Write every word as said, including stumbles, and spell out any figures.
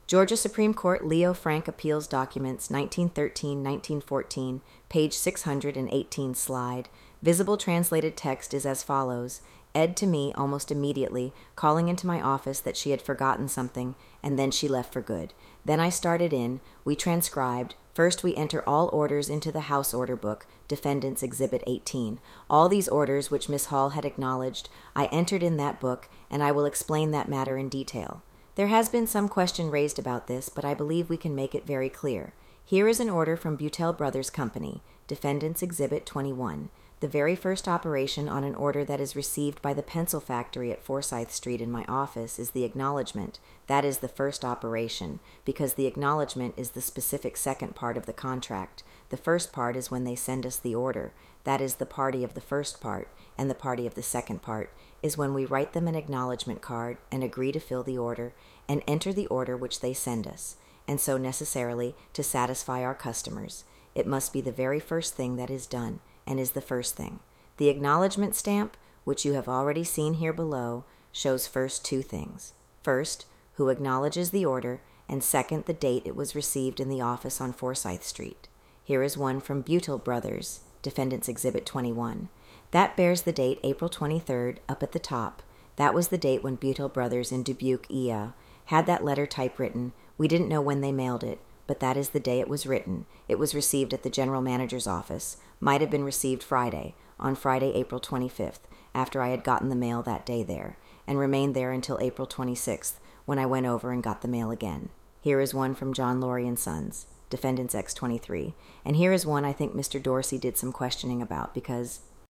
Georgia Supreme Court Leo Frank Appeals Documents nineteen thirteen to nineteen fourteen, page six hundred eighteen slide. Visible translated text is as follows. Ed to me almost immediately, calling into my office that she had forgotten something, and then she left for good. Then I started in. We transcribed. First we enter all orders into the House Order Book, Defendant's Exhibit eighteen. All these orders, which Miss Hall had acknowledged, I entered in that book, and I will explain that matter in detail. There has been some question raised about this, but I believe we can make it very clear. Here is an order from Butel Brothers Company, Defendant's Exhibit twenty-one. The very first operation on an order that is received by the pencil factory at Forsyth Street in my office is the acknowledgement. That is the first operation, because the acknowledgement is the specific second part of the contract. The first part is when they send us the order. That is the party of the first part, and the party of the second part is when we write them an acknowledgement card and agree to fill the order and enter the order which they send us, and so necessarily to satisfy our customers. It must be the very first thing that is done, and is the first thing. The acknowledgement stamp, which you have already seen here below, shows first two things. First, who acknowledges the order, and second, the date it was received in the office on Forsyth Street. Here is one from Butel Brothers, Defendant's Exhibit twenty-one. That bears the date April twenty-third up at the top. That was the date when Butel Brothers in Dubuque, E A, had that letter typewritten. We didn't know when they mailed it, but that is the day it was written. It was received at the general manager's office. Might have been received Friday, on Friday, April twenty-fifth, after I had gotten the mail that day there, and remained there until April twenty-sixth, when I went over and got the mail again. Here is one from John Laurie and Sons, Defendant's X twenty-three, and here is one I think Mister Dorsey did some questioning about, because